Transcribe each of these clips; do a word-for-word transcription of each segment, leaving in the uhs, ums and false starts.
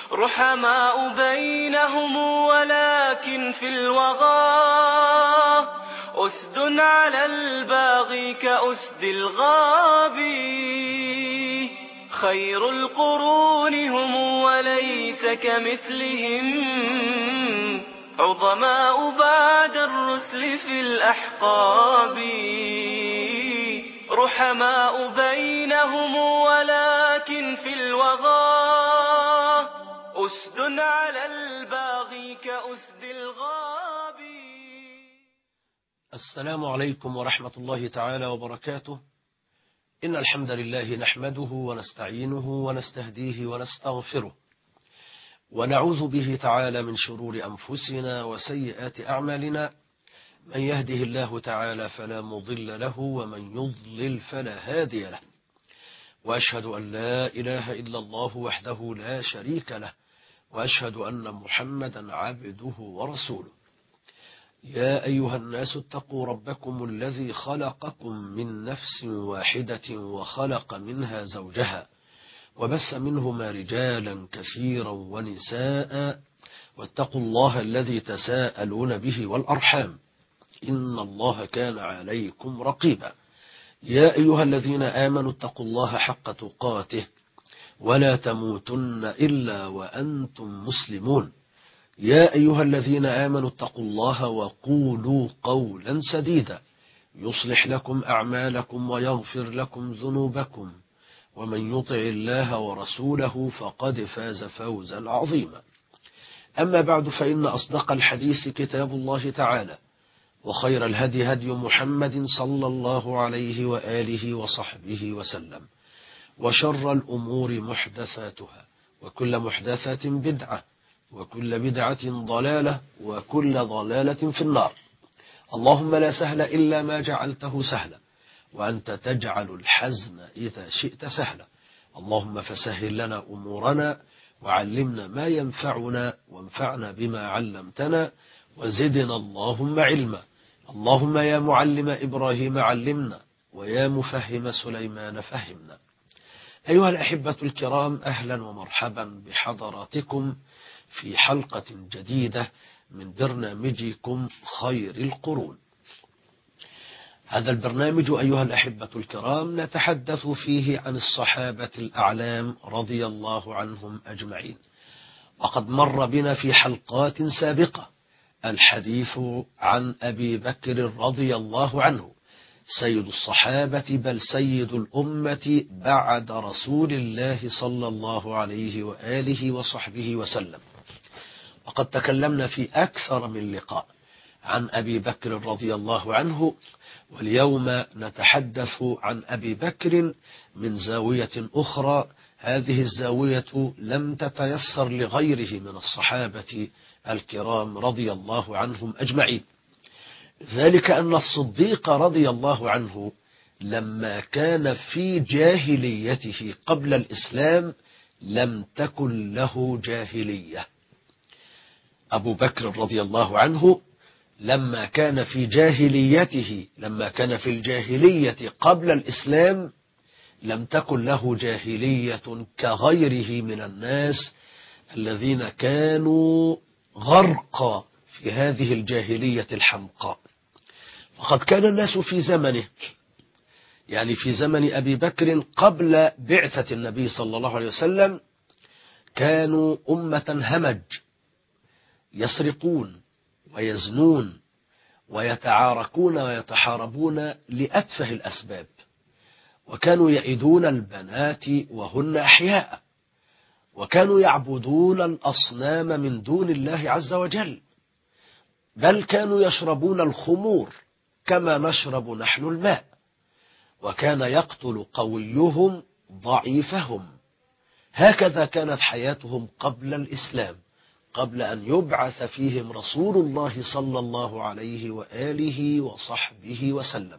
رحماء بينهم ولكن في الوغى أسد على الباغي كأسد الغابي. خير القرون هم وليس كمثلهم عظماء بعد الرسل في الأحقاب. رحماء بينهم ولكن في الوغى أسد على الباغي كأسد الغاب. السلام عليكم ورحمة الله تعالى وبركاته. إن الحمد لله نحمده ونستعينه ونستهديه ونستغفره ونعوذ به تعالى من شرور أنفسنا وسيئات أعمالنا. من يهده الله تعالى فلا مضل له ومن يضلل فلا هادي له، وأشهد أن لا إله إلا الله وحده لا شريك له، وأشهد أن محمدا عبده ورسوله. يا أيها الناس اتقوا ربكم الذي خلقكم من نفس واحدة وخلق منها زوجها وبث منهما رجالا كثيرا ونساء، واتقوا الله الذي تساءلون به والأرحام إن الله كان عليكم رقيبا. يا أيها الذين آمنوا اتقوا الله حق تقاته ولا تموتن إلا وأنتم مسلمون. يا أيها الذين آمنوا اتقوا الله وقولوا قولا سديدا يصلح لكم أعمالكم ويغفر لكم ذنوبكم، ومن يطع الله ورسوله فقد فاز فوزا عظيما. أما بعد، فإن أصدق الحديث كتاب الله تعالى، وخير الهدي هدي محمد صلى الله عليه وآله وصحبه وسلم، وشر الأمور محدثاتها، وكل محدثة بدعة، وكل بدعة ضلالة، وكل ضلالة في النار. اللهم لا سهل إلا ما جعلته سهلا، وأنت تجعل الحزن إذا شئت سهلا. اللهم فسهل لنا أمورنا وعلمنا ما ينفعنا وانفعنا بما علمتنا وزدنا اللهم علما. اللهم يا معلم إبراهيم علمنا، ويا مفهم سليمان فهمنا. أيها الأحبة الكرام، أهلا ومرحبا بحضراتكم في حلقة جديدة من برنامجكم خير القرون. هذا البرنامج أيها الأحبة الكرام نتحدث فيه عن الصحابة الأعلام رضي الله عنهم أجمعين. وقد مر بنا في حلقات سابقة الحديث عن أبي بكر رضي الله عنه سيد الصحابة، بل سيد الأمة بعد رسول الله صلى الله عليه وآله وصحبه وسلم. وقد تكلمنا في أكثر من لقاء عن أبي بكر رضي الله عنه، واليوم نتحدث عن أبي بكر من زاوية أخرى. هذه الزاوية لم تتيسر لغيره من الصحابة الكرام رضي الله عنهم أجمعين، ذلك أن الصديق رضي الله عنه لما كان في جاهليته قبل الإسلام لم تكن له جاهلية. أبو بكر رضي الله عنه لما كان في جاهليته لما كان في الجاهلية قبل الإسلام لم تكن له جاهلية كغيره من الناس الذين كانوا غرقا في هذه الجاهلية الحمقاء. فقد كان الناس في زمنه، يعني في زمن أبي بكر قبل بعثة النبي صلى الله عليه وسلم، كانوا أمة همج، يسرقون ويزنون ويتعاركون ويتحاربون لأتفه الأسباب، وكانوا يئدون البنات وهن أحياء، وكانوا يعبدون الأصنام من دون الله عز وجل، بل كانوا يشربون الخمور كما نشرب نحن الماء، وكان يقتل قويهم ضعيفهم. هكذا كانت حياتهم قبل الإسلام، قبل أن يبعث فيهم رسول الله صلى الله عليه وآله وصحبه وسلم.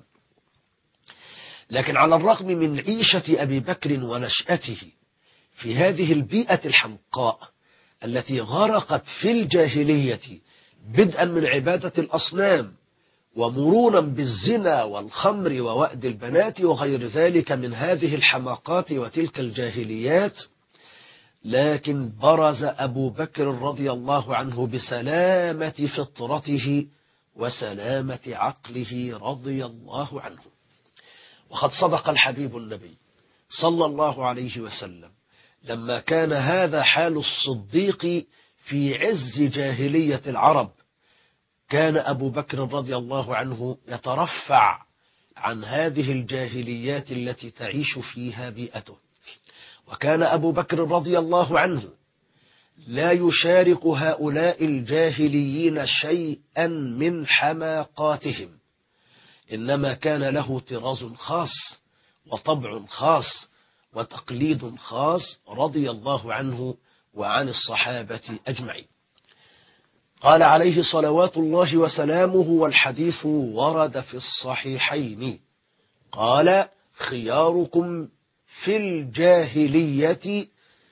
لكن على الرغم من عيشة أبي بكر ونشأته في هذه البيئة الحمقاء التي غرقت في الجاهلية، بدءا من عبادة الأصنام ومرونا بالزنا والخمر ووأد البنات وغير ذلك من هذه الحماقات وتلك الجاهليات، لكن برز أبو بكر رضي الله عنه بسلامة فطرته وسلامة عقله رضي الله عنه. وقد صدق الحبيب النبي صلى الله عليه وسلم لما كان هذا حال الصديق في عز جاهلية العرب. كان أبو بكر رضي الله عنه يترفع عن هذه الجاهليات التي تعيش فيها بيئته، وكان أبو بكر رضي الله عنه لا يشارك هؤلاء الجاهليين شيئا من حماقاتهم، إنما كان له طراز خاص وطبع خاص وتقليد خاص رضي الله عنه وعن الصحابة أجمعين. قال عليه صلوات الله وسلامه، والحديث ورد في الصحيحين، قال: خياركم في الجاهلية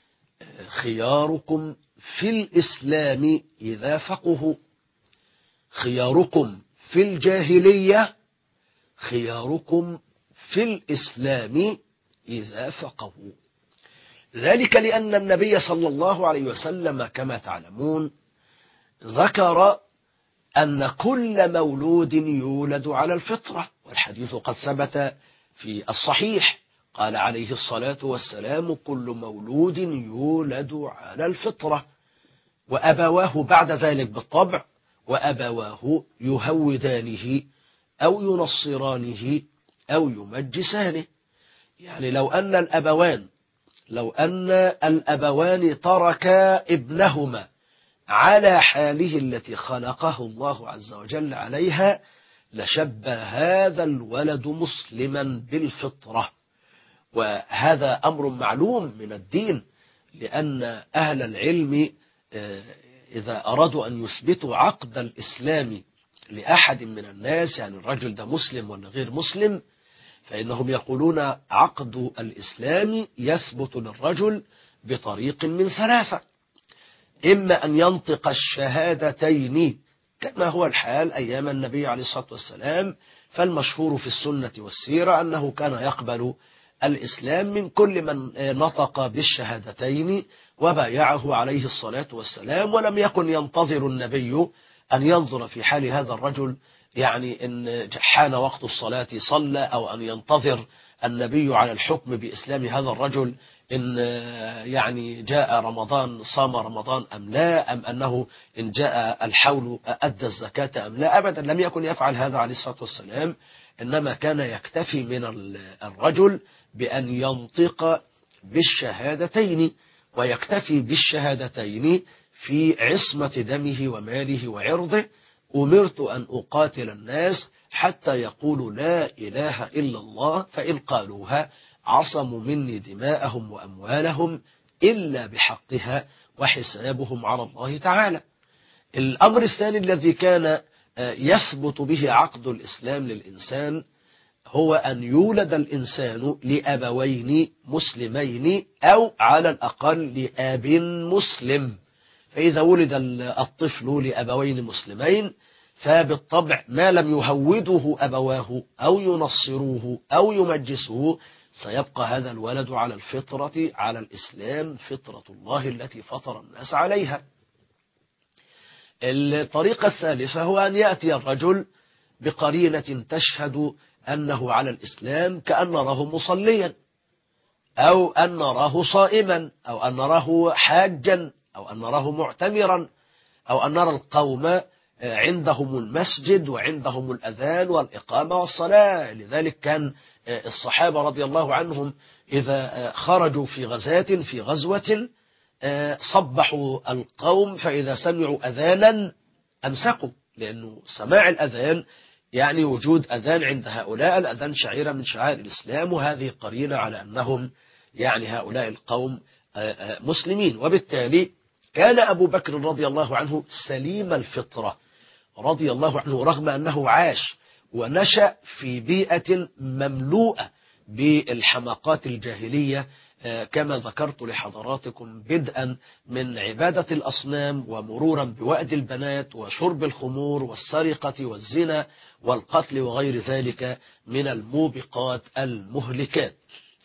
خياركم في الإسلام إذا فقهوا. خياركم في الجاهلية خياركم في الإسلام إذا فقهوا. ذلك لأن النبي صلى الله عليه وسلم كما تعلمون ذكر أن كل مولود يولد على الفطرة، والحديث قد ثبت في الصحيح. قال عليه الصلاة والسلام: كل مولود يولد على الفطرة، وأبواه بعد ذلك بالطبع، وأبواه يهودانه أو ينصرانه أو يمجسانه. يعني لو أن الأبوان لو أن الأبوان تركا ابنهما على حاله التي خلقه الله عز وجل عليها لشب هذا الولد مسلما بالفطرة. وهذا أمر معلوم من الدين، لأن أهل العلم إذا أرادوا أن يثبتوا عقد الإسلام لأحد من الناس، يعني الرجل ده مسلم ولا غير مسلم، فإنهم يقولون عقد الإسلام يثبت للرجل بطريق من ثلاثة: إما أن ينطق الشهادتين كما هو الحال أيام النبي عليه الصلاة والسلام، فالمشهور في السنة والسيرة أنه كان يقبل الإسلام من كل من نطق بالشهادتين وبايعه عليه الصلاة والسلام، ولم يكن ينتظر النبي أن ينظر في حال هذا الرجل، يعني إن حان وقت الصلاة صلى، أو أن ينتظر النبي على الحكم بإسلام هذا الرجل إن يعني جاء رمضان صام رمضان أم لا، أم أنه إن جاء الحول أدى الزكاة أم لا. أبدا لم يكن يفعل هذا عليه الصلاة والسلام، إنما كان يكتفي من الرجل بأن ينطق بالشهادتين، ويكتفي بالشهادتين في عصمة دمه وماله وعرضه. أمرت أن أقاتل الناس حتى يقولوا لا إله إلا الله، فإن قالوها عصموا مني دماءهم وأموالهم إلا بحقها وحسابهم على الله تعالى. الأمر الثاني الذي كان يثبت به عقد الإسلام للإنسان هو أن يولد الإنسان لأبوين مسلمين، أو على الأقل لأب مسلم. فإذا ولد الطفل لأبوين مسلمين فبالطبع ما لم يهوده أبواه أو ينصروه أو يمجسوه سيبقى هذا الولد على الفطرة، على الإسلام، فطرة الله التي فطر الناس عليها. الطريقة الثالثة هو أن يأتي الرجل بقرينة تشهد أنه على الإسلام، كأن نراه مصليا، أو أن نراه صائما، أو أن نراه حاجا، أو أن نراه معتمرا، أو أن نرى القوم عندهم المسجد وعندهم الأذان والإقامة والصلاة. لذلك كان الصحابة رضي الله عنهم إذا خرجوا في غزاة في غزوة صبحوا القوم، فإذا سمعوا أذانا أمسكوا، لأنه سماع الأذان يعني وجود أذان عند هؤلاء، الأذان شعيرة من شعائر الإسلام، وهذه قرينة على أنهم يعني هؤلاء القوم مسلمين. وبالتالي كان أبو بكر رضي الله عنه سليم الفطرة رضي الله عنه، رغم أنه عاش ونشأ في بيئة مملوءة بالحماقات الجاهلية، كما ذكرت لحضراتكم، بدءا من عبادة الأصنام ومرورا بوأد البنات وشرب الخمور والسرقة والزنا والقتل وغير ذلك من الموبقات المهلكات.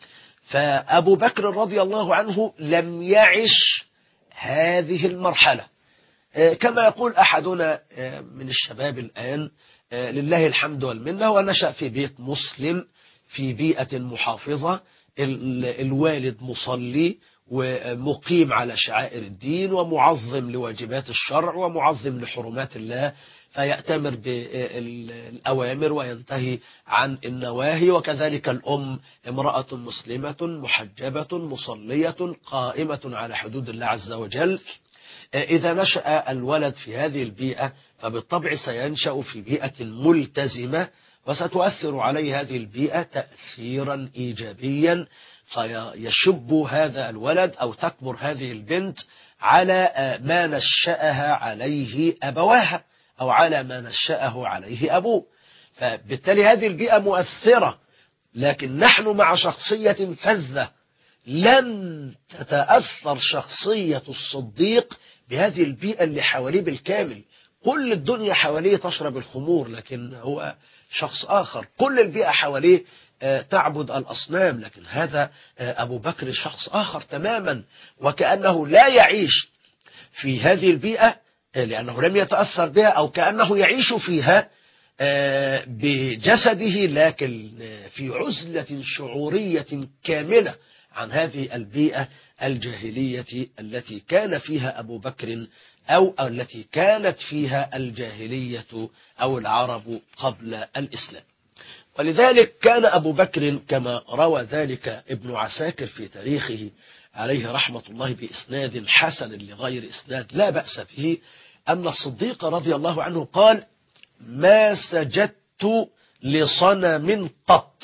فأبو بكر رضي الله عنه لم يعش هذه المرحلة. كما يقول أحدنا من الشباب الآن لله الحمد والمنة، ونشأ في بيت مسلم في بيئة محافظة، الوالد مصلي ومقيم على شعائر الدين ومعظم لواجبات الشرع ومعظم لحرمات الله، فيأتمر بالأوامر وينتهي عن النواهي. وكذلك الأم امرأة مسلمة محجبة مصلية قائمة على حدود الله عز وجل. إذا نشأ الولد في هذه البيئة فبالطبع سينشأ في بيئة ملتزمة، وستؤثر عليه هذه البيئة تأثيرا إيجابيا، فيشب هذا الولد أو تكبر هذه البنت على ما نشأها عليه أبواها أو على ما نشأه عليه أبوه. فبالتالي هذه البيئة مؤثرة، لكن نحن مع شخصية فذة لم تتأثر شخصية الصديق بهذه البيئة اللي حواليه بالكامل. كل الدنيا حواليه تشرب الخمور، لكن هو شخص آخر. كل البيئة حواليه تعبد الأصنام، لكن هذا أبو بكر شخص آخر تماما، وكأنه لا يعيش في هذه البيئة لأنه لم يتأثر بها، أو كأنه يعيش فيها بجسده لكن في عزلة شعورية كاملة عن هذه البيئة الجاهلية التي كان فيها أبو بكر، أو التي كانت فيها الجاهلية أو العرب قبل الإسلام. ولذلك كان أبو بكر كما روى ذلك ابن عساكر في تاريخه عليه رحمة الله بإسناد حسن لغير إسناد لا بأس به، أن الصديق رضي الله عنه قال: ما سجدت لصنم قط.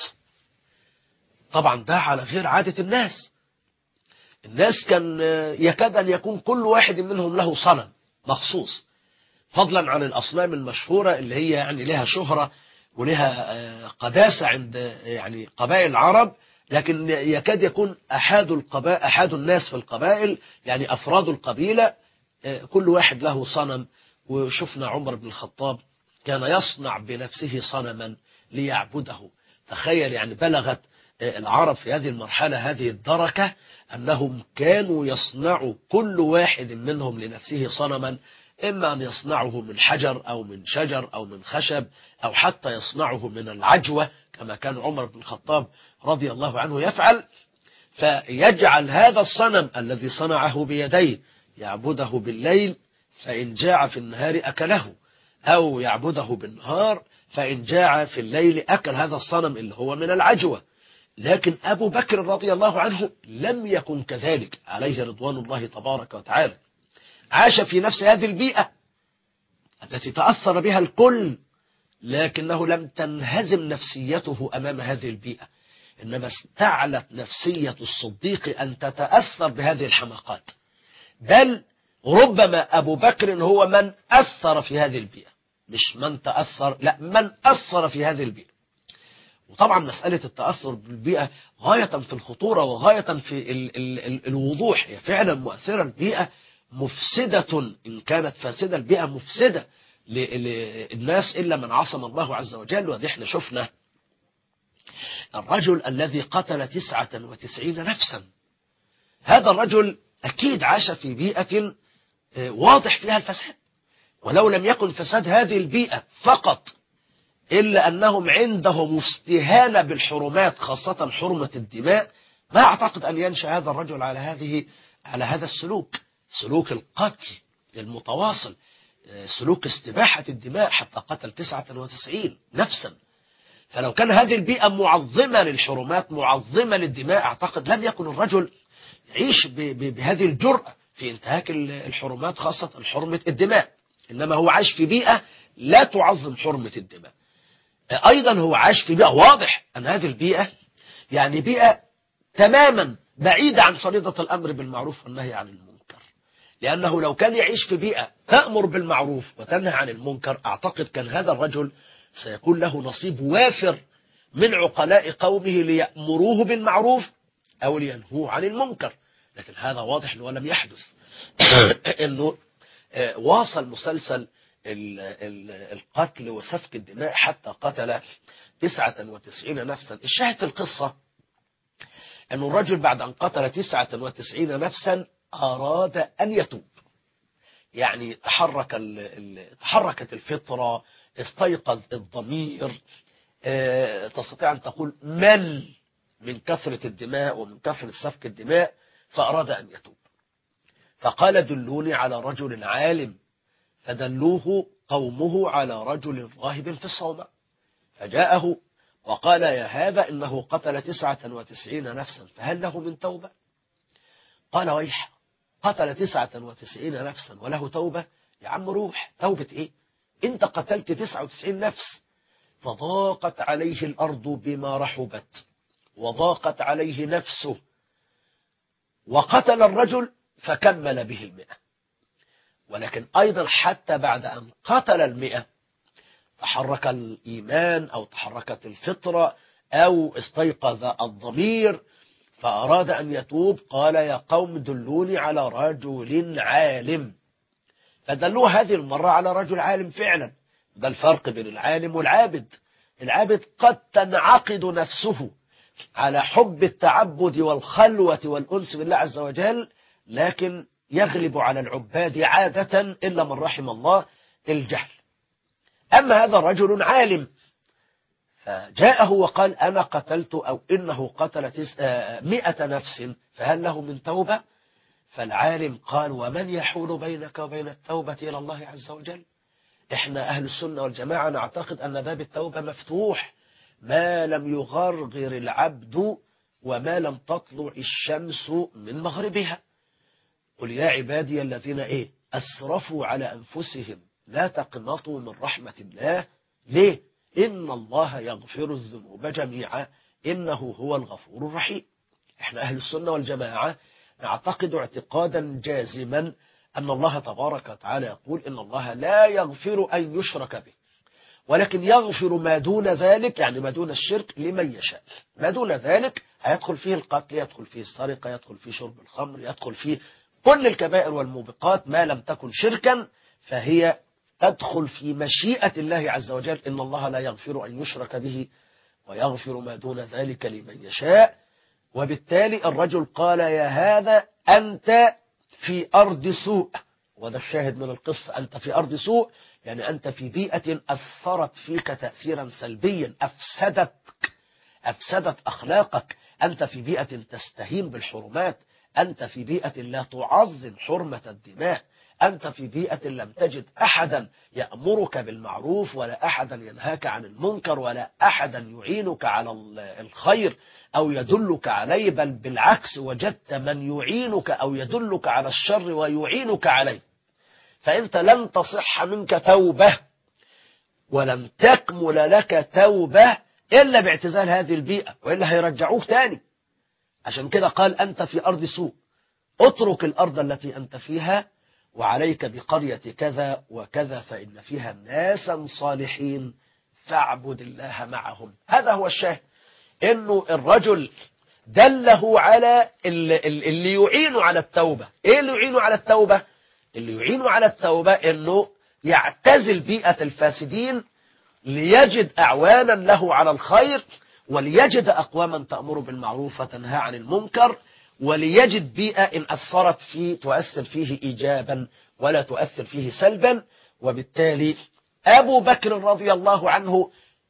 طبعا ده على غير عادة الناس. الناس كان يكاد أن يكون كل واحد منهم له صنم مخصوص، فضلا عن الأصنام المشهورة اللي هي يعني لها شهرة ولها قداسة عند يعني قبائل العرب، لكن يكاد يكون أحد القبائل أحد الناس في القبائل يعني أفراد القبيلة كل واحد له صنم. وشفنا عمر بن الخطاب كان يصنع بنفسه صنما ليعبده. تخيل يعني بلغت العرب في هذه المرحلة هذه الدركة أنهم كانوا يصنعوا كل واحد منهم لنفسه صنما، إما أن يصنعه من حجر أو من شجر أو من خشب أو حتى يصنعه من العجوة كما كان عمر بن الخطاب رضي الله عنه يفعل، فيجعل هذا الصنم الذي صنعه بيديه يعبده بالليل، فإن جاع في النهار أكله، أو يعبده بالنهار فإن جاع في الليل أكل هذا الصنم اللي هو من العجوة. لكن أبو بكر رضي الله عنه لم يكن كذلك عليه رضوان الله تبارك وتعالى. عاش في نفس هذه البيئة التي تأثر بها الكل، لكنه لم تنهزم نفسيته أمام هذه البيئة، إنما استعلت نفسية الصديق أن تتأثر بهذه الحماقات. بل ربما أبو بكر هو من أثر في هذه البيئة، مش من تأثر، لا من أثر في هذه البيئة. وطبعا مسألة التأثر بالبيئة غاية في الخطورة وغاية في ال ال ال الوضوح. هي فعلا مؤثرة. البيئة مفسدة، إن كانت فاسدة البيئة مفسدة للناس إلا من عصم الله عز وجل. ودي احنا شفنا الرجل الذي قتل تسعة وتسعين نفسا، هذا الرجل أكيد عاش في بيئة واضح فيها الفساد، ولو لم يكن فساد هذه البيئة فقط إلا أنهم عندهم استهانة بالحرمات خاصة حرمة الدماء، ما أعتقد أن ينشأ هذا الرجل على هذه على هذا السلوك، سلوك القتل المتواصل، سلوك استباحة الدماء حتى قتل تسعة وتسعين نفسا. فلو كان هذه البيئة معظمة للحرمات معظمة للدماء، أعتقد لم يكن الرجل يعيش بهذه الجرأة في انتهاك الحرمات خاصة حرمة الدماء، إنما هو عاش في بيئة لا تعظم حرمة الدماء. أيضا هو عاش في بيئة واضح أن هذه البيئة يعني بيئة تماما بعيدة عن فريضة الأمر بالمعروف والنهي عن المنكر، لأنه لو كان يعيش في بيئة تأمر بالمعروف وتنهى عن المنكر، أعتقد كان هذا الرجل سيكون له نصيب وافر من عقلاء قومه ليأمروه بالمعروف أو لينهوه عن المنكر. لكن هذا واضح أنه لم يحدث. أنه واصل مسلسل القتل وسفك الدماء حتى قتل تسعة وتسعين نفسا. الشاهد القصة أن الرجل بعد أن قتل تسعة وتسعين نفسا أراد أن يتوب، يعني تحرك ال... ال... تحركت الفطرة، استيقظ الضمير، اه... تستطيع أن تقول مل من كثرة الدماء ومن كثرة سفك الدماء، فأراد أن يتوب. فقال دلوني على رجل عالم، فدلوه قومه على رجل راهب في الصومعة، فجاءه وقال يا هذا إنه قتل تسعة وتسعين نفسا فهل له من توبة؟ قال ويح، قتل تسعة وتسعين نفسا وله توبة؟ يا عم روح، توبة إيه؟ أنت قتلت تسعة وتسعين نفس. فضاقت عليه الأرض بما رحبت وضاقت عليه نفسه، وقتل الرجل فكمل به المئة. ولكن أيضا حتى بعد أن قتل المئة تحرك الإيمان أو تحركت الفطرة أو استيقظ الضمير فأراد أن يتوب. قال يا قوم دلوني على رجل عالم، فدلوه هذه المرة على رجل عالم فعلا. ده الفرق بين العالم والعابد. العابد قد تنعقد نفسه على حب التعبد والخلوة والأنس بالله عز وجل، لكن يغلب على العباد عادة إلا من رحم الله الجهل. أما هذا رجل عالم فجاءه وقال أنا قتلت أو إنه قتل مئة نفس فهل له من توبة؟ فالعالم قال ومن يحول بينك وبين التوبة إلى الله عز وجل؟ إحنا أهل السنة والجماعة نعتقد أن باب التوبة مفتوح ما لم يغرغر العبد وما لم تطلع الشمس من مغربها. قل يا عبادي الذين إيه أسرفوا على أنفسهم لا تقنطوا من رحمة الله. ليه؟ إن الله يغفر الذنوب جميعا إنه هو الغفور الرحيم. إحنا أهل السنة والجماعة نعتقد اعتقادا جازما أن الله تبارك وتعالى يقول إن الله لا يغفر أن يشرك به، ولكن يغفر ما دون ذلك، يعني ما دون الشرك لمن يشاء. ما دون ذلك هيدخل فيه القتل، يدخل فيه السرقة، يدخل فيه شرب الخمر، يدخل فيه كل الكبائر والموبقات ما لم تكن شركا فهي تدخل في مشيئة الله عز وجل. إن الله لا يغفر أن يشرك به ويغفر ما دون ذلك لمن يشاء. وبالتالي الرجل قال يا هذا أنت في أرض سوء، وده الشاهد من القصة، أنت في أرض سوء يعني أنت في بيئة أثرت فيك تأثيرا سلبيا، أفسدتك أفسدت أخلاقك، أنت في بيئة تستهين بالحرمات، أنت في بيئة لا تعظم حرمة الدماء، أنت في بيئة لم تجد أحدا يأمرك بالمعروف ولا أحدا ينهاك عن المنكر ولا أحدا يعينك على الخير أو يدلك عليه، بل بالعكس وجدت من يعينك أو يدلك على الشر ويعينك عليه. فأنت لن تصح منك توبة ولن تكمل لك توبة إلا باعتزال هذه البيئة، وإلا هيرجعوك تاني. عشان كده قال أنت في أرض سوء، اترك الأرض التي أنت فيها وعليك بقرية كذا وكذا فإن فيها ناسا صالحين فاعبد الله معهم. هذا هو الشاهد، إنه الرجل دله على اللي يعين على التوبة. إيه اللي يعين على التوبة؟ اللي يعين على التوبة إنه يعتزل بيئة الفاسدين ليجد أعوانا له على الخير، وليجد أقواما تأمر بالمعروف وتنهى عن المنكر، وليجد بيئة إن أثرت فيه تؤثر فيه إيجابا ولا تؤثر فيه سلبا. وبالتالي أبو بكر رضي الله عنه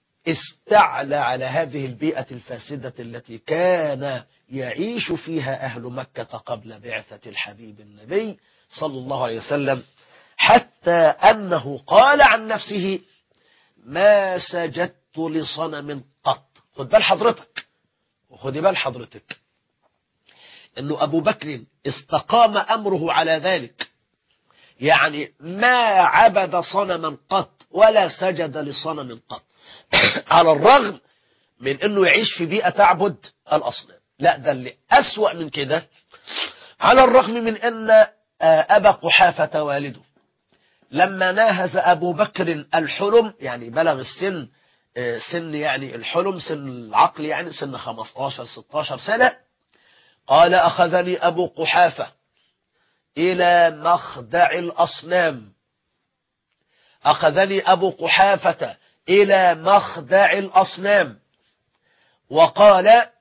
استعلى على هذه البيئة الفاسدة التي كان يعيش فيها أهل مكة قبل بعثة الحبيب النبي صلى الله عليه وسلم، حتى أنه قال عن نفسه ما سجدت لصنم قط. خد بال حضرتك وخدي بال حضرتك أنه أبو بكر استقام أمره على ذلك، يعني ما عبد صنما قط ولا سجد لصنم قط على الرغم من أنه يعيش في بيئة تعبد الأصنام. لا، ده اللي أسوأ من كده، على الرغم من أن أبا قحافة والده لما ناهز أبو بكر الحلم، يعني بلغ السن سن يعني الحلم سن العقل، يعني سن خمستاشر ستاشر سنة، قال أخذني أبو قحافة إلى مخدع الأصنام، أخذني أبو قحافة إلى مخدع الأصنام وقال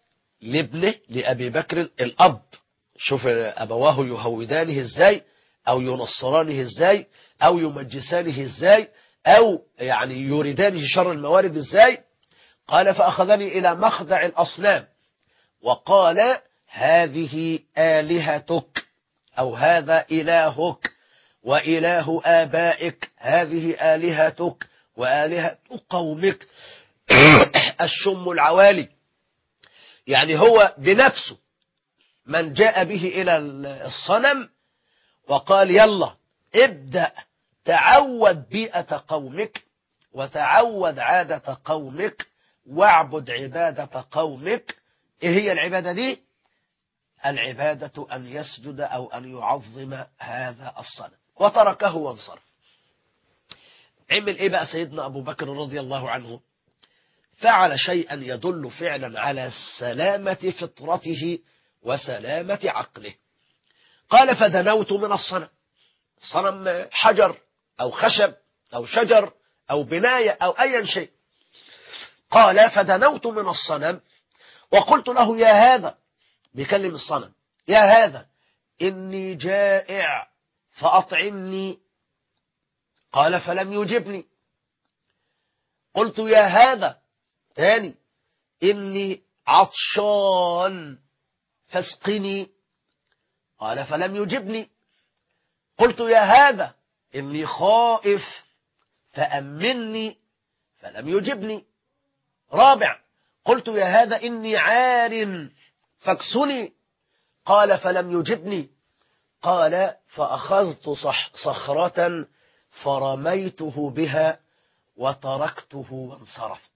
لابنه لأبي بكر الأب، شوف أبواه يهودانه إزاي أو ينصرانه إزاي أو يمجسانه إزاي أو يعني يريدانه شر الموارد إزاي. قال فأخذني إلى مخدع الأصنام وقال هذه آلهتك أو هذا إلهك وإله آبائك، هذه آلهتك وآلهة قومك الشم العوالي. يعني هو بنفسه من جاء به إلى الصنم وقال يلا ابدأ تعود بيئة قومك وتعود عادة قومك واعبد عبادة قومك. إيه هي العبادة دي؟ العبادة أن يسجد أو أن يعظم هذا الصنم، وتركه وانصرف. عمل إيه بقى سيدنا أبو بكر رضي الله عنه؟ فعل شيئا يدل فعلا على سلامة فطرته وسلامة عقله. قال فدنوت من الصنم، صنم حجر أو خشب أو شجر أو بناية أو أي شيء. قال فدنوت من الصنم وقلت له يا هذا، بيكلم الصنم، يا هذا إني جائع فأطعمني. قال فلم يجبني. قلت يا هذا تاني إني عطشان فاسقني. قال فلم يجبني. قلت يا هذا إني خائف فأمني، فلم يجبني. رابع قلت يا هذا إني عار فاكسني. قال فلم يجبني. قال فأخذت صح صخرة فرميته بها وتركته وانصرفت.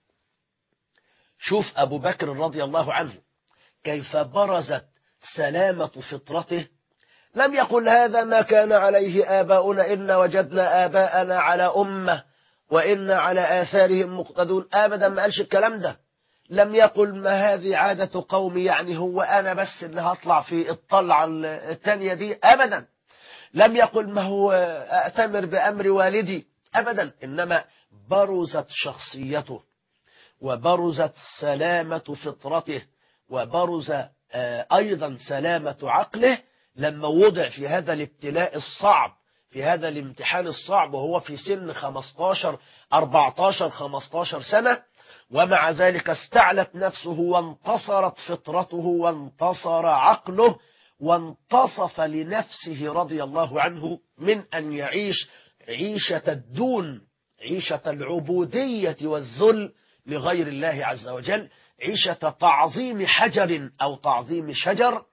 شوف أبو بكر رضي الله عنه كيف برزت سلامة فطرته. لم يقل هذا ما كان عليه آباؤنا إن وجدنا آباءنا على أمة وإن على آثارهم مقتدون، أبدا ما قالش الكلام ده. لم يقل ما هذه عادة قومي، يعني هو أنا بس اللي هطلع في الطلعة الثانية دي، أبدا. لم يقل ما هو أأتمر بأمر والدي، أبدا. إنما برزت شخصيته وبرزت سلامة فطرته وبرز أيضا سلامة عقله لما وضع في هذا الابتلاء الصعب، في هذا الامتحان الصعب، وهو في سن خمستاشر أربعتاشر خمستاشر سنة. ومع ذلك استعلت نفسه وانتصرت فطرته وانتصر عقله وانتصف لنفسه رضي الله عنه من أن يعيش عيشة الدون، عيشة العبودية والذل لغير الله عز وجل، عيشة تعظيم حجر أو تعظيم شجر،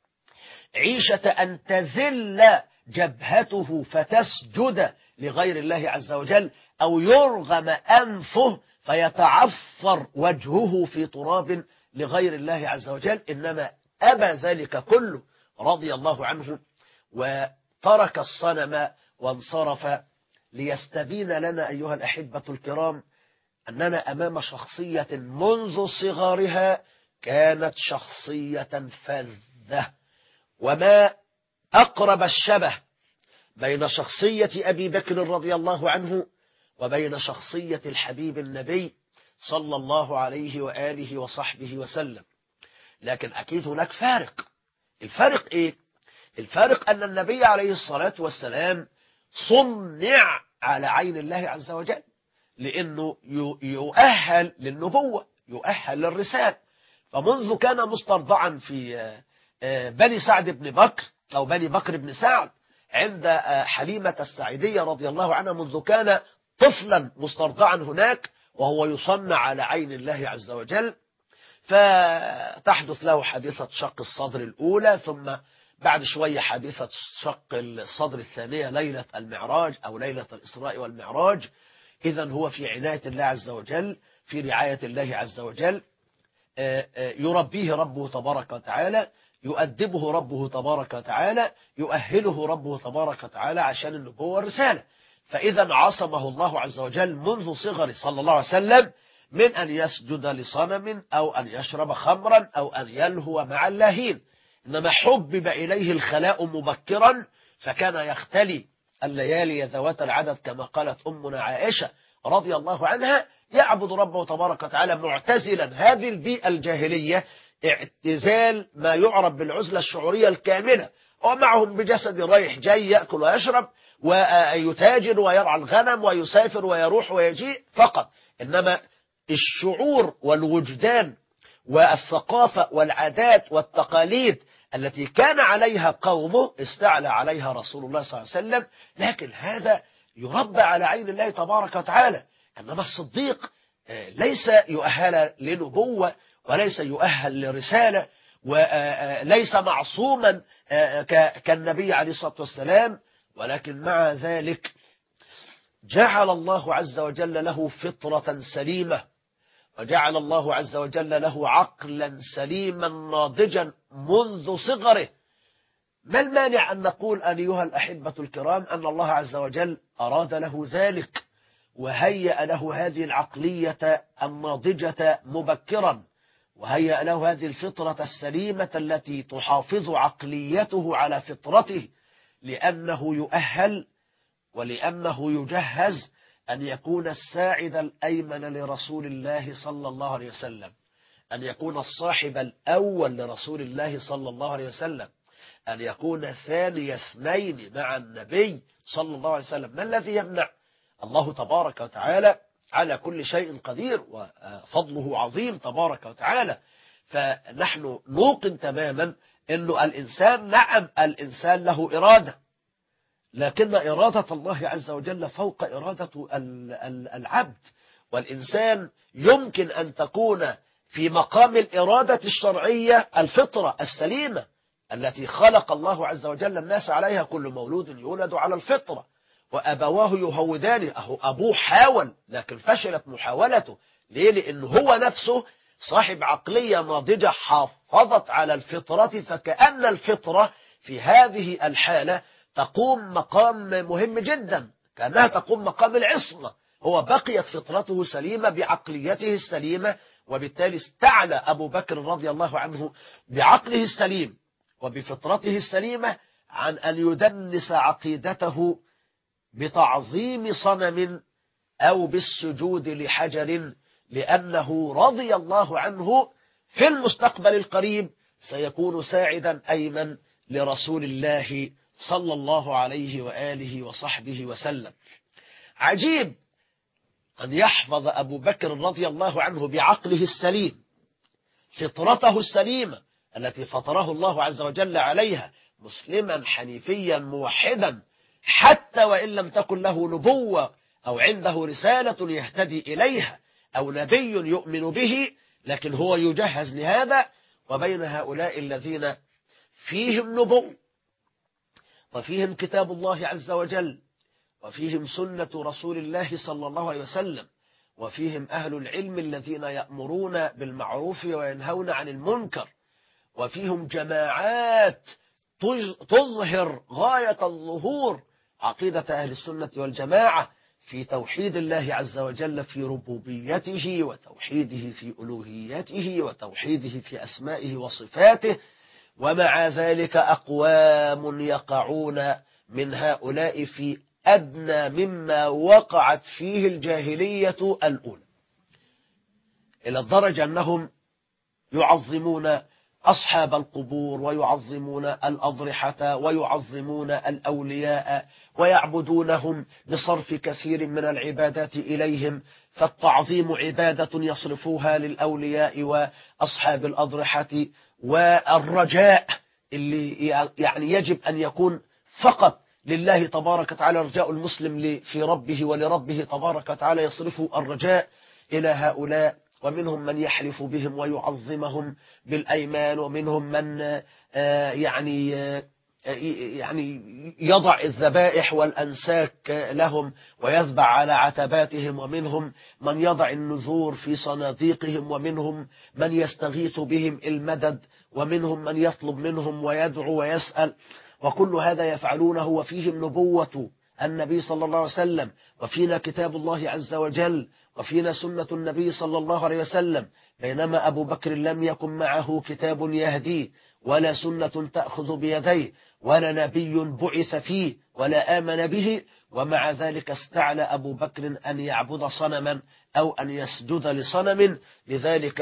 عيشة أن تذل جبهته فتسجد لغير الله عز وجل، أو يرغم أنفه فيتعفر وجهه في تراب لغير الله عز وجل. إنما أبى ذلك كله رضي الله عنه وترك الصنم وانصرف، ليستبين لنا أيها الأحبة الكرام أننا أمام شخصية منذ صغرها كانت شخصية فذة. وما أقرب الشبه بين شخصية أبي بكر رضي الله عنه وبين شخصية الحبيب النبي صلى الله عليه وآله وصحبه وسلم. لكن أكيد هناك فارق. الفارق إيه؟ الفارق أن النبي عليه الصلاة والسلام صنع على عين الله عز وجل، لأنه يؤهل للنبوة، يؤهل للرسالة. فمنذ كان مسترضعا في بني سعد بن بكر أو بني بكر بن سعد عند حليمة السعيدية رضي الله عنها، منذ كان طفلا مسترضعا هناك وهو يصنع على عين الله عز وجل. فتحدث له حادثة شق الصدر الأولى، ثم بعد شوية حادثة شق الصدر الثانية ليلة المعراج أو ليلة الإسراء والمعراج. إذن هو في عناية الله عز وجل، في رعاية الله عز وجل، يربيه ربه تبارك وتعالى، يؤدبه ربه تبارك وتعالى، يؤهله ربه تبارك وتعالى عشان النبوة والرسالة. فإذا عصمه الله عز وجل منذ صغره صلى الله عليه وسلم من أن يسجد لصنم أو أن يشرب خمرا أو أن يلهو مع اللاهين. إنما حبب إليه الخلاء مبكرا، فكان يختلي الليالي ذوات العدد كما قالت أمنا عائشة رضي الله عنها، يعبد ربه تبارك وتعالى معتزلا هذه البيئة الجاهلية اعتزال ما يعرف بالعزلة الشعورية الكاملة، ومعهم بجسد رايح جاي يأكل ويشرب ويتاجر ويرعى الغنم ويسافر ويروح ويجيء فقط، إنما الشعور والوجدان والثقافة والعادات والتقاليد التي كان عليها قومه استعلى عليها رسول الله صلى الله عليه وسلم. لكن هذا يربى على عين الله تبارك وتعالى. إنما الصديق ليس يؤهل لنبوة وليس يؤهل لرسالة وليس معصوما كالنبي عليه الصلاة والسلام، ولكن مع ذلك جعل الله عز وجل له فطرة سليمة، وجعل الله عز وجل له عقلا سليما ناضجا منذ صغره. ما المانع أن نقول أيها الأحبة الكرام أن الله عز وجل أراد له ذلك وهيأ له هذه العقلية الناضجة مبكرا، وهيأ له هذه الفطرة السليمة التي تحافظ عقليته على فطرته، لأنه يؤهل ولأنه يجهز أن يكون الساعد الأيمن لرسول الله صلى الله عليه وسلم، أن يكون الصاحب الأول لرسول الله صلى الله عليه وسلم، أن يكون ثاني اثنين مع النبي صلى الله عليه وسلم. ما الذي يمنع؟ الله تبارك وتعالى على كل شيء قدير وفضله عظيم تبارك وتعالى. فنحن نوقن تماما أنه الإنسان، نعم الإنسان له إرادة، لكن إرادة الله عز وجل فوق إرادة العبد، والإنسان يمكن أن تكون في مقام الإرادة الشرعية الفطرة السليمة التي خلق الله عز وجل الناس عليها، كل مولود يولد على الفطرة وأبواه يهودانه. أهو أبوه حاول لكن فشلت محاولته. ليه؟ لأنه هو نفسه صاحب عقلية ناضجة حافظت على الفطرة، فكأن الفطرة في هذه الحالة تقوم مقام مهم جدا، كأنها تقوم مقام العصمة. هو بقيت فطرته سليمة بعقليته السليمة، وبالتالي استعلى أبو بكر رضي الله عنه بعقله السليم وبفطرته السليمة عن أن يدنس عقيدته بتعظيم صنم أو بالسجود لحجر، لأنه رضي الله عنه في المستقبل القريب سيكون ساعدا أيمن لرسول الله صلى الله عليه وآله وصحبه وسلم. عجيب أن يحفظ أبو بكر رضي الله عنه بعقله السليم فطرته السليمة التي فطره الله عز وجل عليها، مسلما حنيفيا موحدا، حتى وإن لم تكن له نبوة أو عنده رسالة يهتدي إليها أو نبي يؤمن به، لكن هو يجهز لهذا. وبين هؤلاء الذين فيهم نبوة وفيهم كتاب الله عز وجل وفيهم سنة رسول الله صلى الله عليه وسلم وفيهم أهل العلم الذين يأمرون بالمعروف وينهون عن المنكر، وفيهم جماعات تظهر غاية الظهور عقيدة أهل السنة والجماعة في توحيد الله عز وجل في ربوبيته، وتوحيده في ألوهيته، وتوحيده في أسمائه وصفاته. ومع ذلك أقوام يقعون من هؤلاء في أدنى مما وقعت فيه الجاهلية الأولى، إلى الدرجة أنهم يعظمون أصحاب القبور ويعظمون الأضرحة ويعظمون الأولياء ويعبدونهم بصرف كثير من العبادات إليهم. فالتعظيم عبادة يصرفوها للأولياء وأصحاب الأضرحة، والرجاء اللي يعني يجب أن يكون فقط لله تبارك وتعالى، رجاء المسلم في ربه ولربه تبارك وتعالى، يصرف الرجاء إلى هؤلاء. ومنهم من يحلف بهم ويعظمهم بالأيمان، ومنهم من يعني يعني يضع الذبائح والأنساك لهم ويذبح على عتباتهم، ومنهم من يضع النذور في صناديقهم، ومنهم من يستغيث بهم المدد، ومنهم من يطلب منهم ويدعو ويسأل. وكل هذا يفعلونه وفيهم نبوة النبي صلى الله عليه وسلم، وفينا كتاب الله عز وجل، وفينا سنة النبي صلى الله عليه وسلم. بينما أبو بكر لم يكن معه كتاب يهديه ولا سنة تأخذ بيديه ولا نبي بعث فيه ولا آمن به، ومع ذلك استعلى أبو بكر أن يعبد صنما أو أن يسجد لصنم. لذلك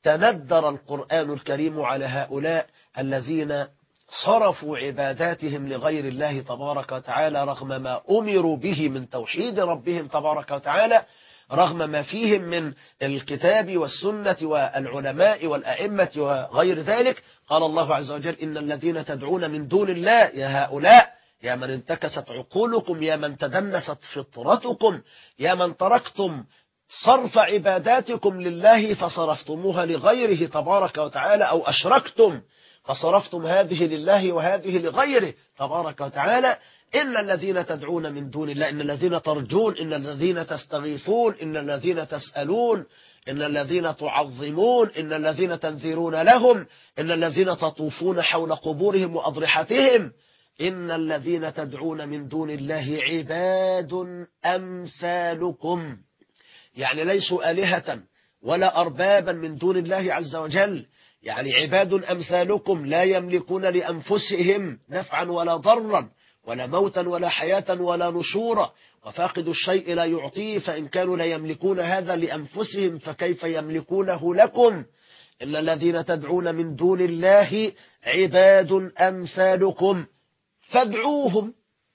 تندر القرآن الكريم على هؤلاء الذين صرفوا عباداتهم لغير الله تبارك وتعالى رغم ما أمروا به من توحيد ربهم تبارك وتعالى، رغم ما فيهم من الكتاب والسنة والعلماء والأئمة وغير ذلك. قال الله عز وجل: إن الذين تدعون من دون الله، يا هؤلاء، يا من انتكست عقولكم، يا من تدنست فطرتكم، يا من تركتم صرف عباداتكم لله فصرفتموها لغيره تبارك وتعالى، أو أشركتم فصرفتم هذه لله وهذه لغيره تبارك وتعالى. إن الذين تدعون من دون الله، إن الذين ترجون، إن الذين تستغيثون، إن الذين تسألون، إن الذين تعظمون، إن الذين تنذرون لهم، إن الذين تطوفون حول قبورهم وأضرحتهم، إن الذين تدعون من دون الله عباد أمثالكم، يعني ليسوا آلهة ولا أربابا من دون الله عز وجل، يعني عباد أمثالكم لا يملكون لأنفسهم نفعا ولا ضرا ولا موتا ولا حياة ولا نشورا، وفاقد الشيء لا يعطيه، فإن كانوا لا يملكون هذا لأنفسهم فكيف يملكونه لكم. إن الذين تدعون من دون الله عباد أمثالكم فادعوهم،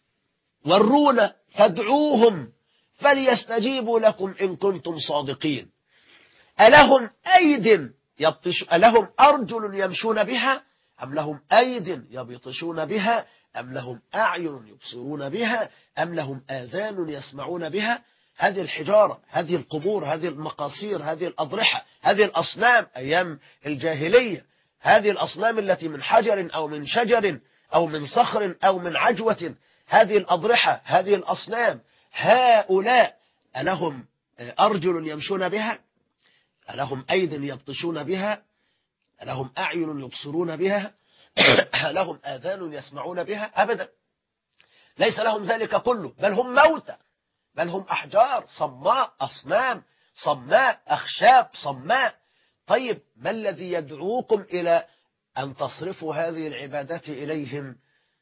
ورونا فادعوهم فليستجيبوا لكم إن كنتم صادقين. ألهم أيد يبطش ألهم أرجل يمشون بها أم لهم أيد يبطشون بها أم لهم أعين يبصرون بها أم لهم آذان يسمعون بها؟ هذه الحجارة، هذه القبور، هذه المقاصير، هذه الأضرحة، هذه الأصنام أيام الجاهلية، هذه الأصنام التي من حجر أو من شجر أو من صخر أو من عجوة، هذه الأضرحة، هذه الأصنام، هؤلاء ألهم أرجل يمشون بها؟ ألهم أيد يبطشون بها؟ ألهم أعين يبصرون بها؟ لهم آذان يسمعون بها؟ أبدا، ليس لهم ذلك كله، بل هم موتى، بل هم أحجار صماء، أصنام صماء، أخشاب صماء. طيب ما الذي يدعوكم إلى أن تصرفوا هذه العبادات إليهم؟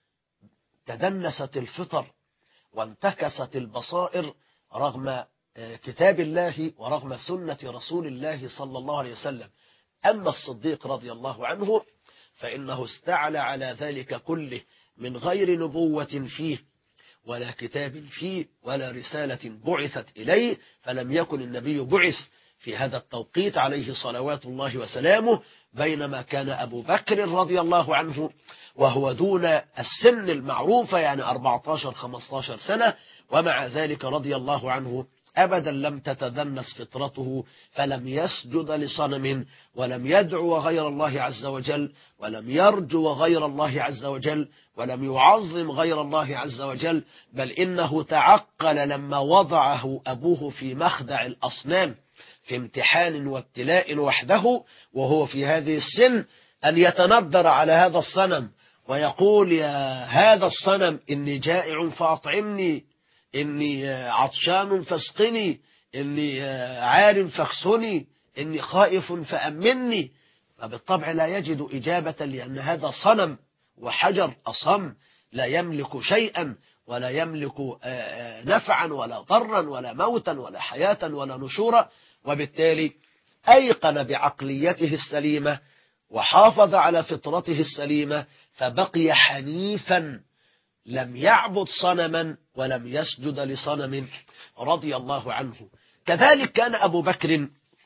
تدنست الفطر وانتكست البصائر رغم كتاب الله ورغم سنة رسول الله صلى الله عليه وسلم. أما الصديق رضي الله عنه فإنه استعلى على ذلك كله من غير نبوة فيه ولا كتاب فيه ولا رسالة بعثت إليه، فلم يكن النبي بعث في هذا التوقيت عليه صلوات الله وسلامه، بينما كان أبو بكر رضي الله عنه وهو دون السن المعروفة، يعني أربعة عشر خمسة عشر سنة، ومع ذلك رضي الله عنه أبدا لم تتدنس فطرته، فلم يسجد لصنم ولم يدعو غير الله عز وجل ولم يرجو غير الله عز وجل ولم يعظم غير الله عز وجل، بل إنه تعقل لما وضعه أبوه في مخدع الأصنام في امتحان وابتلاء وحده وهو في هذه السن، أن يتندر على هذا الصنم ويقول: يا هذا الصنم إني جائع فأطعمني، إني عطشان فاسقني، إني عار فاكسني، إني خائف فأمني. فبالطبع لا يجد إجابة، لأن هذا صنم وحجر أصم لا يملك شيئا ولا يملك نفعا ولا ضرا ولا موتا ولا حياة ولا نشورا. وبالتالي أيقن بعقليته السليمة وحافظ على فطرته السليمة، فبقي حنيفا لم يعبد صنما ولم يسجد لصنم رضي الله عنه. كذلك كان أبو بكر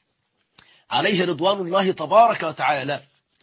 عليه رضوان الله تبارك وتعالى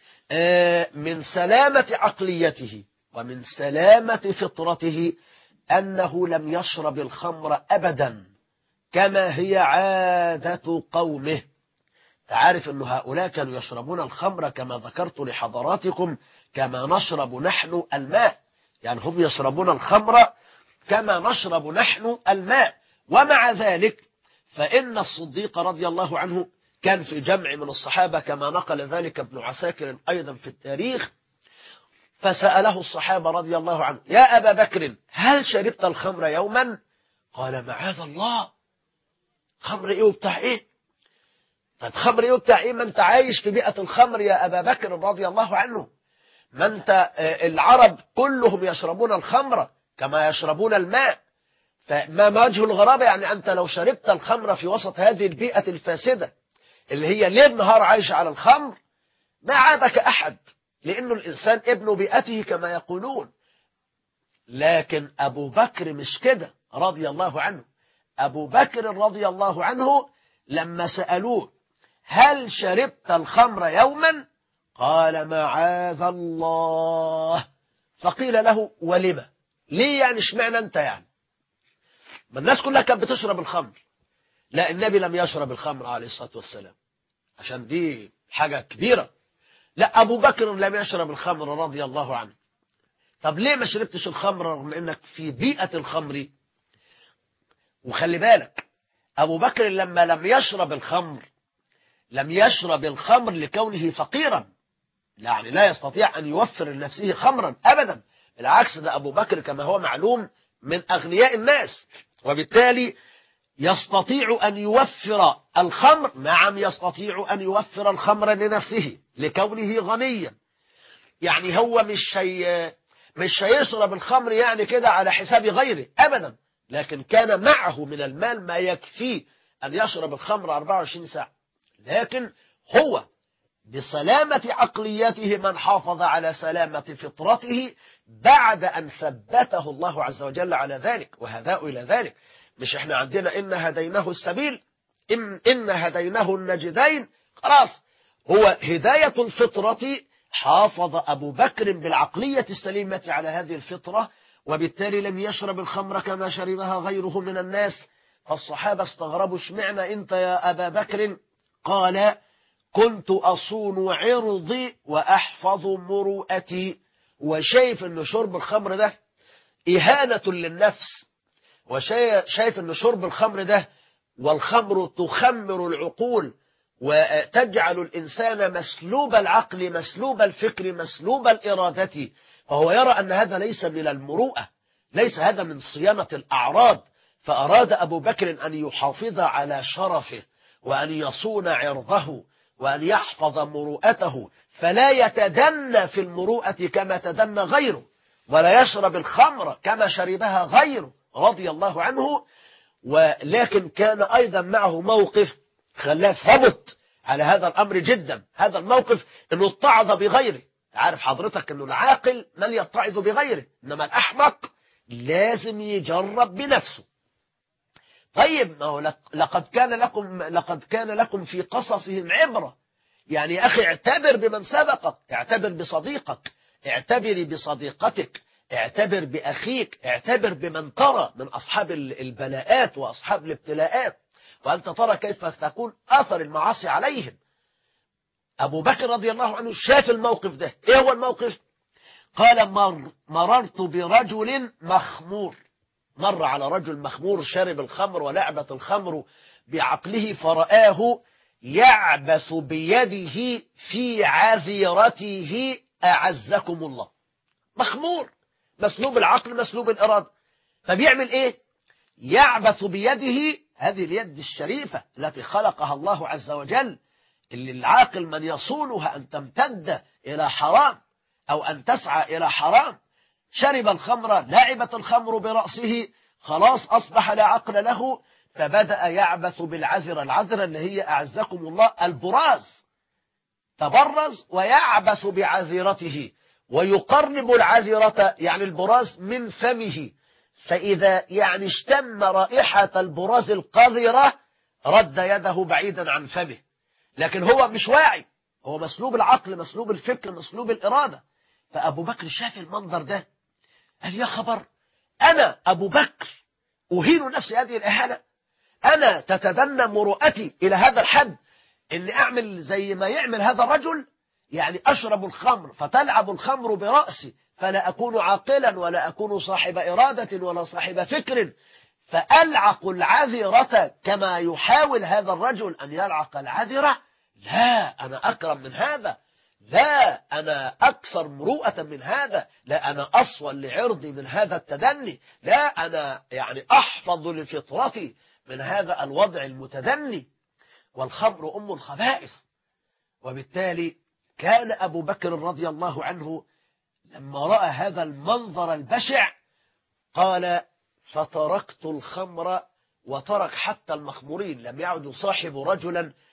من سلامة عقليته ومن سلامة فطرته أنه لم يشرب الخمر أبدا كما هي عادة قومه. تعرف أن هؤلاء كانوا يشربون الخمر كما ذكرت لحضراتكم كما نشرب نحن الماء، يعني هم يشربون الخمر كما نشرب نحن الماء. ومع ذلك فإن الصديق رضي الله عنه كان في جمع من الصحابة كما نقل ذلك ابن عساكر أيضا في التاريخ، فسأله الصحابة رضي الله عنه: يا أبا بكر هل شربت الخمر يوما؟ قال: معاذ الله، خمر إيه وبتاع إيه؟ طيب خمر إيه وبتاع إيه؟ ما أنت عايش في بيئة الخمر يا أبا بكر رضي الله عنه، ما أنت العرب كلهم يشربون الخمر كما يشربون الماء، فما وجه الغرابة؟ يعني أنت لو شربت الخمر في وسط هذه البيئة الفاسدة اللي هي ليل نهار عايشة على الخمر، ما عابك أحد، لأنه الإنسان ابن بيئته كما يقولون. لكن أبو بكر مش كده رضي الله عنه. أبو بكر رضي الله عنه لما سألوه هل شربت الخمر يوما؟ قال معاذ الله. فقيل له ولما؟ ليه يعني؟ اشمعنى أنت يعني؟ ما الناس كلها كانت بتشرب الخمر. لا، النبي لم يشرب الخمر عليه الصلاة والسلام، عشان دي حاجة كبيرة. لا، أبو بكر لم يشرب الخمر رضي الله عنه. طب ليه ما شربتش الخمر رغم أنك في بيئة الخمر؟ وخلي بالك، أبو بكر لما لم يشرب الخمر لم يشرب الخمر لكونه فقيرا، يعني لا يستطيع أن يوفر لنفسه خمرا أبدا. بالعكس، ده أبو بكر كما هو معلوم من أغنياء الناس، وبالتالي يستطيع أن يوفر الخمر. نعم، يستطيع أن يوفر الخمر لنفسه لكونه غنيا. يعني هو مش شيء مش هيشرب الخمر يعني كده على حساب غيره أبدا، لكن كان معه من المال ما يكفيه أن يشرب الخمر أربعة وعشرين ساعة. لكن هو بسلامة عقليته من حافظ على سلامة فطرته بعد أن ثبته الله عز وجل على ذلك، وهذا إلى ذلك. مش احنا عندنا إن هديناه السبيل، إن, إن هديناه النجدين، خلاص. هو هداية الفطرة حافظ أبو بكر بالعقلية السليمة على هذه الفطرة، وبالتالي لم يشرب الخمر كما شربها غيره من الناس. فالصحابة استغربوا اشمعنى أنت يا أبا بكر؟ قال كنت أصون عرضي وأحفظ مروءتي. وشايف أن شرب الخمر ده إهانة للنفس، وشايف أن شرب الخمر ده، والخمر تخمر العقول وتجعل الإنسان مسلوب العقل مسلوب الفكر مسلوب الإرادة. فهو يرى أن هذا ليس من المروءة، ليس هذا من صيانة الأعراض. فأراد أبو بكر أن يحافظ على شرفه وأن يصون عرضه وأن يحفظ مروءته، فلا يتدنى في المروءة كما تدنى غيره، ولا يشرب الخمر كما شربها غيره رضي الله عنه. ولكن كان أيضا معه موقف خلاه ثبت على هذا الأمر جدا. هذا الموقف أنه اتعظ بغيره. عارف حضرتك أنه العاقل من يتعظ بغيره، إنما الأحمق لازم يجرب بنفسه. طيب، ما هو لقد كان لكم لقد كان لكم في قصصهم عبرة. يعني يا أخي اعتبر بمن سبقك، اعتبر بصديقك، اعتبري بصديقتك، اعتبر بأخيك، اعتبر بمن ترى من أصحاب البلاءات وأصحاب الابتلاءات، وأنت ترى كيف تكون أثر المعاصي عليهم. أبو بكر رضي الله عنه شاف الموقف ده. إيه هو الموقف؟ قال مر مررت برجل مخمور. مر على رجل مخمور شرب الخمر ولعبت الخمر بعقله، فرآه يعبث بيده في عزيرته أعزكم الله. مخمور، مسلوب العقل مسلوب الإرادة. فبيعمل إيه؟ يعبث بيده، هذه اليد الشريفة التي خلقها الله عز وجل، اللي العاقل من يصونها أن تمتد إلى حرام أو أن تسعى إلى حرام. شرب الخمر، لعبت الخمر برأسه، خلاص أصبح لا عقل له، فبدأ يعبث بالعذرة. العذرة اللي هي أعزكم الله البراز، تبرز ويعبث بعذرته ويقرب العذرة يعني البراز من فمه، فإذا يعني اشتم رائحة البراز القذرة رد يده بعيدا عن فمه. لكن هو مش واعي، هو مسلوب العقل مسلوب الفكر مسلوب الإرادة. فأبو بكر شاف المنظر ده قال يا خبر، أنا أبو بكر أهين نفسي هذه الإهانة؟ أنا تتدنى مروءتي إلى هذا الحد إني أعمل زي ما يعمل هذا الرجل؟ يعني أشرب الخمر فتلعب الخمر برأسي، فلا أكون عاقلا ولا أكون صاحب إرادة ولا صاحب فكر، فألعق العذرة كما يحاول هذا الرجل أن يلعق العذرة؟ لا، أنا أكرم من هذا، لا أنا أكثر مروءة من هذا، لا أنا أصول لعرضي من هذا التدني، لا أنا يعني أحفظ لفطرتي من هذا الوضع المتدني. والخمر أم الخبائث. وبالتالي كان أبو بكر رضي الله عنه لما رأى هذا المنظر البشع قال فتركت الخمر وترك حتى المخمورين. لم يعد يصاحب رجلا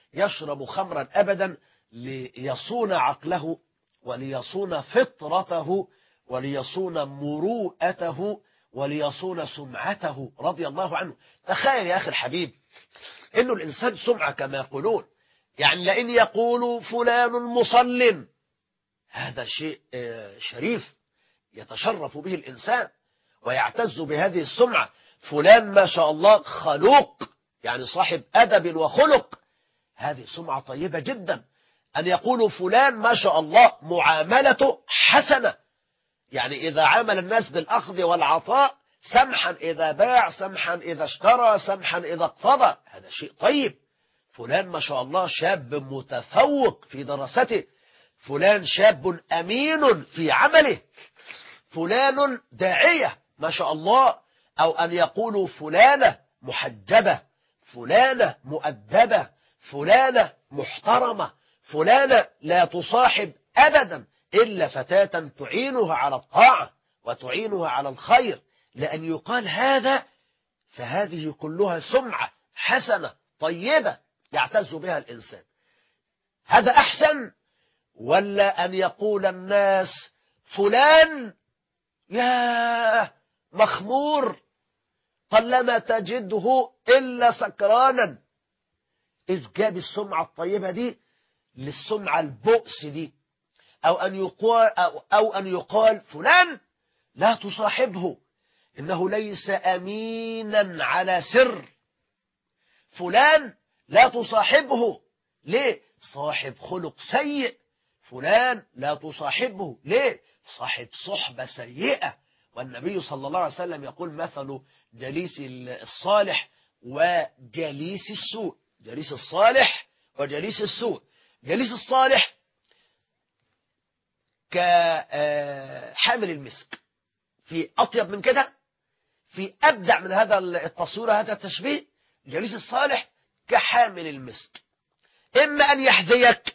يشرب خمرا أبدا ليصون عقله وليصون فطرته وليصون مروءته وليصون سمعته رضي الله عنه. تخيل يا أخي الحبيب إنه الإنسان سمعة كما يقولون، يعني لأن يقول فلان مصل، هذا شيء شريف يتشرف به الإنسان ويعتز بهذه السمعة. فلان ما شاء الله خلوق، يعني صاحب أدب وخلق، هذه سمعة طيبة جدا. أن يقول فلان ما شاء الله معاملته حسنة، يعني إذا عامل الناس بالأخذ والعطاء، سمحا إذا باع، سمحا إذا اشترى، سمحا إذا اقتضى، هذا شيء طيب. فلان ما شاء الله شاب متفوق في دراسته، فلان شاب أمين في عمله، فلان داعية ما شاء الله. أو أن يقولوا فلانة محجبة، فلانة مؤدبة، فلانة محترمة، فلانة لا تصاحب أبدا إلا فتاة تعينها على الطاعة وتعينها على الخير. لأن يقال هذا فهذه كلها سمعة حسنة طيبة يعتز بها الإنسان. هذا أحسن ولا أن يقول الناس فلان يا مخمور قلما تجده إلا سكرانا؟ إذ جاب السمعة الطيبة دي للسمعة البؤس دي. أو أن يقال, أو, أو أن يقال فلان لا تصاحبه إنه ليس أمينا على سر، فلان لا تصاحبه ليه؟ صاحب خلق سيء، فلان لا تصاحبه ليه؟ صاحب صحبة سيئة. والنبي صلى الله عليه وسلم يقول مثل جليس الصالح وجليس السوء، جليس الصالح وجليس السوء. جليس الصالح كحامل المسك، في أطيب من كده، في أبدع من هذا التصوير هذا التشبيه. جليس الصالح كحامل المسك، إما أن يحذيك،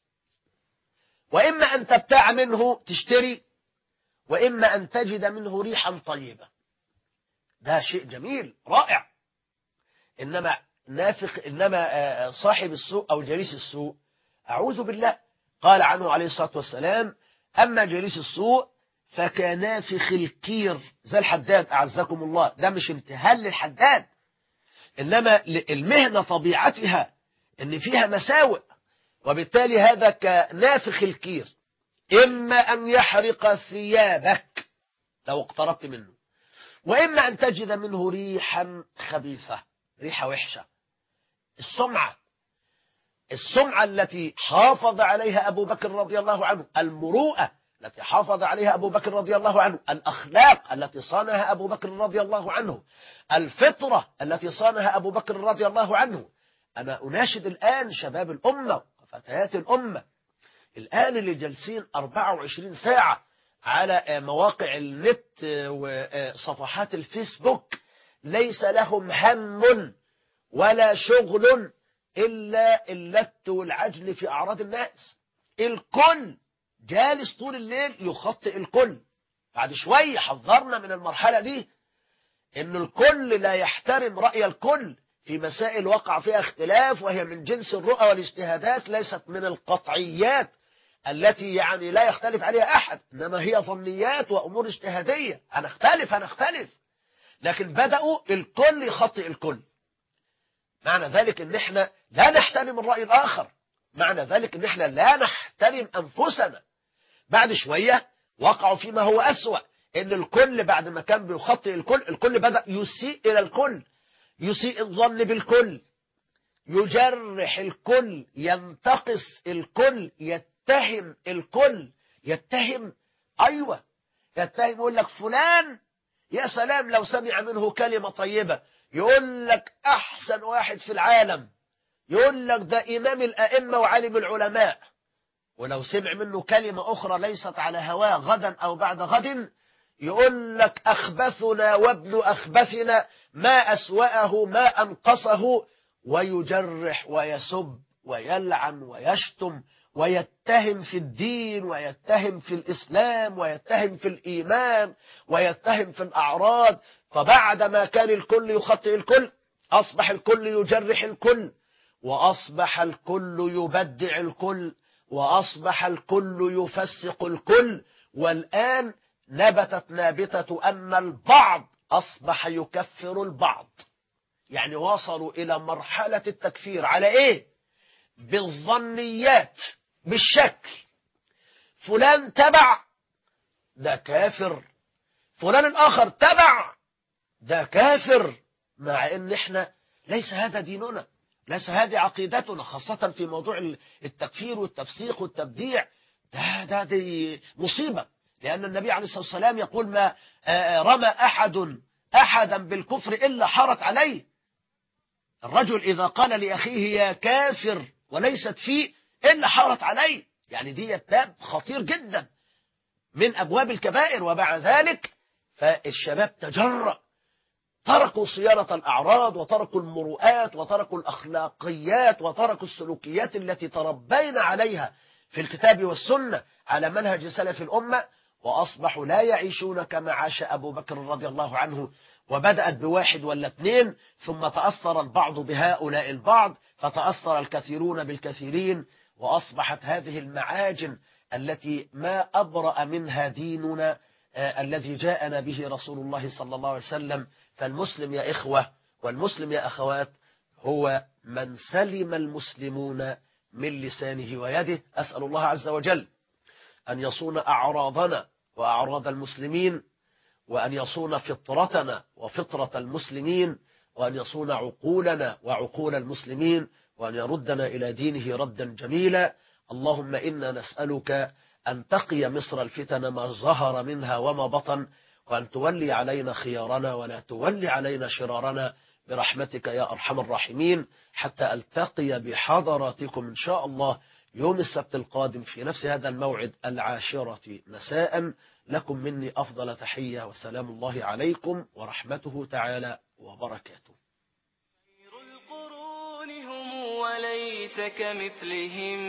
وإما أن تبتاع منه تشتري، وإما أن تجد منه ريحا طيبة. ده شيء جميل رائع. إنما نافق إنما صاحب السوء أو جليس السوء أعوذ بالله قال عنه عليه الصلاة والسلام: أما جليس السوء فكنافخ الكير، زي الحداد أعزكم الله. ده مش امتهان للحداد، إنما المهنة طبيعتها إن فيها مساوئ، وبالتالي هذا كنافخ الكير، إما أن يحرق ثيابك لو اقتربت منه، وإما أن تجد منه ريحا خبيثة، ريحة وحشة. السمعة السمعة التي حافظ عليها أبو بكر رضي الله عنه، المروءة التي حافظ عليها أبو بكر رضي الله عنه، الأخلاق التي صانها أبو بكر رضي الله عنه، الفطرة التي صانها أبو بكر رضي الله عنه. أنا أناشد الآن شباب الأمة وفتيات الأمة الآن اللي جالسين أربعة وعشرين ساعة على مواقع النت وصفحات الفيسبوك، ليس لهم هم ولا شغل إلا اللت والعجل في أعراض الناس. الكل جالس طول الليل يخطئ الكل. بعد شوية حذرنا من المرحلة دي، إن الكل لا يحترم رأي الكل في مسائل وقع فيها اختلاف، وهي من جنس الرؤى والاجتهادات، ليست من القطعيات التي يعني لا يختلف عليها أحد، إنما هي ظنيات وأمور اجتهادية. هنختلف هنختلف لكن بدأوا الكل يخطئ الكل. معنى ذلك إن إحنا لا نحترم الرأي الآخر، معنى ذلك إن إحنا لا نحترم أنفسنا. بعد شوية وقعوا فيما هو أسوأ، إن الكل بعد ما كان بيخطئ الكل، الكل بدأ يسيء إلى الكل، يسيء الظن بالكل، يجرح الكل، ينتقص الكل، يتهم الكل. يتهم أيوة يتهم، يقول لك فلان يا سلام لو سمع منه كلمة طيبة، يقول لك أحسن واحد في العالم، يقول لك ده إمام الأئمة وعالم العلماء. ولو سمع منه كلمة أخرى ليست على هواه غدا أو بعد غد، يقول لك أخبثنا وابن أخبثنا، ما أسوأه ما أنقصه، ويجرح ويسب ويلعن ويشتم ويتهم في الدين ويتهم في الإسلام ويتهم في الإيمان ويتهم في الأعراض. فبعد ما كان الكل يخطئ الكل، أصبح الكل يجرح الكل وأصبح الكل يبدع الكل، وأصبح الكل يفسق الكل. والآن نبتت نابتة أن البعض أصبح يكفر البعض، يعني وصلوا إلى مرحلة التكفير على إيه؟ بالظنيات، بالشكل. فلان تبع ده كافر، فلان الآخر تبع ده كافر، مع إن إحنا ليس هذا ديننا، ليس هذه عقيدتنا، خاصة في موضوع التكفير والتفسيق والتبديع. ده ده دي مصيبة، لأن النبي عليه الصلاة والسلام يقول: ما رمى أحد أحدا بالكفر إلا حرت عليه. الرجل إذا قال لأخيه يا كافر وليست فيه إلا حرت عليه، يعني دي باب خطير جدا من أبواب الكبائر. ومع ذلك فالشباب تجرأ، تركوا صيانة الأعراض، وتركوا المروءات، وتركوا الأخلاقيات، وتركوا السلوكيات التي تربينا عليها في الكتاب والسنة على منهج سلف الأمة، وأصبحوا لا يعيشون كما عاش أبو بكر رضي الله عنه. وبدأت بواحد ولا اثنين، ثم تأثر البعض بهؤلاء البعض، فتأثر الكثيرون بالكثيرين، وأصبحت هذه المعاجن التي ما أبرأ منها ديننا آه الذي جاءنا به رسول الله صلى الله عليه وسلم. فالمسلم يا إخوة والمسلم يا أخوات هو من سلم المسلمون من لسانه ويده. أسأل الله عز وجل أن يصون أعراضنا وأعراض المسلمين، وأن يصون فطرتنا وفطرة المسلمين، وأن يصون عقولنا وعقول المسلمين، وأن يردنا إلى دينه ردا جميلا. اللهم إنا نسألك أن تقي مصر الفتن ما ظهر منها وما بطن، وأن تولي علينا خيارنا ولا تولي علينا شرارنا برحمتك يا أرحم الراحمين، حتى ألتقي بحضراتكم إن شاء الله يوم السبت القادم في نفس هذا الموعد العاشرة مساء. لكم مني أفضل تحية، وسلام الله عليكم ورحمته تعالى وبركاته. خير القرون هم وليس كمثلهم،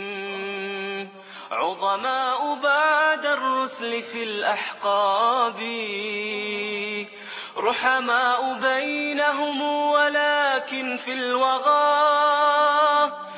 عظماء بعد الرسل في الأحقاب، رحماء بينهم ولكن في الوغى